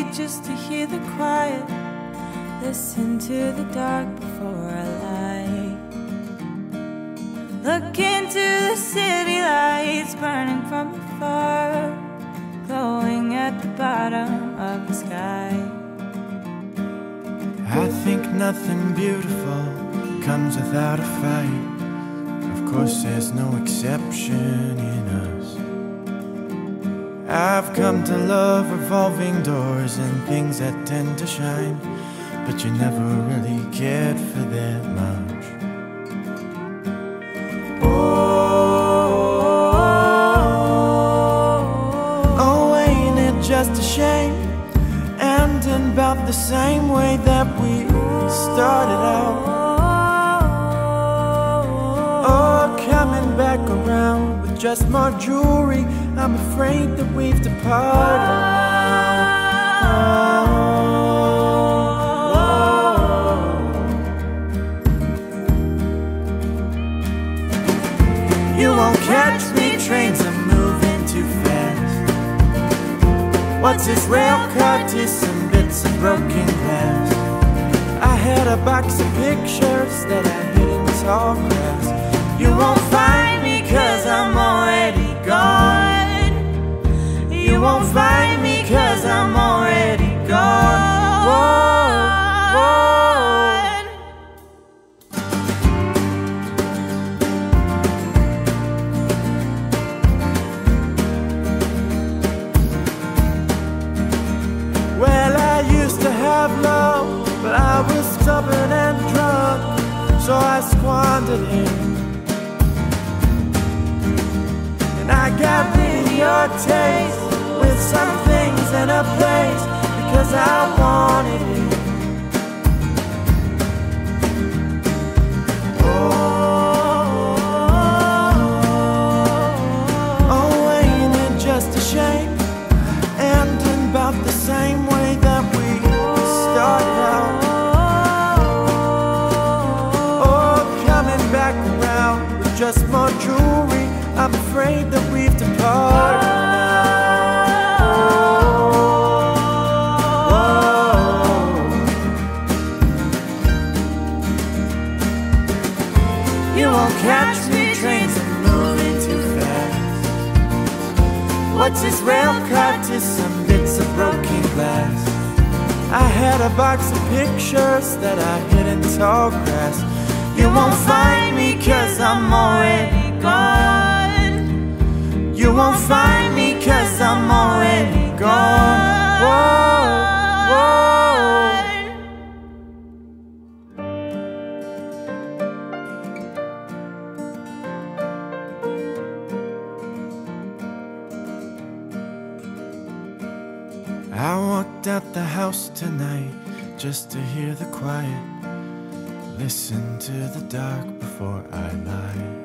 just to hear the quiet, listen to the dark before I lie. Look into the city lights burning from afar, glowing at the bottom of the sky. I think nothing beautiful comes without a fight. Of course there's no exception in us. I've come to love revolving doors and things that tend to shine, but you never really cared for that much. Oh, ain't it just a shame? Ending about the same way that we started out. Oh, coming back around with just more jewelry. I'm afraid that we've departed now. You won't catch me, trains are moving too fast. What's this rail car to some bits of broken glass? I had a box of pictures that I hid in tall grass. You won't find me 'cause I'm already gone. You won't find me 'cause I'm already gone. Well, I used to have love, but I was stubborn and drunk, so I squandered it. And I got rid of your taste with some things in a place because I wanted it. Oh, ain't it just a shame? Ending about the same way that we started out. Oh, coming back around with just more jewelry. I'm afraid that we've departed now. You won't catch me, trains are moving too fast. What's this rail car to some bits of broken glass? I had a box of pictures that I hid in tall grass. You won't find me 'cause I'm already gone. You won't find me 'cause I'm already gone. I walked out the house tonight just to hear the quiet, listen to the dark before I lie.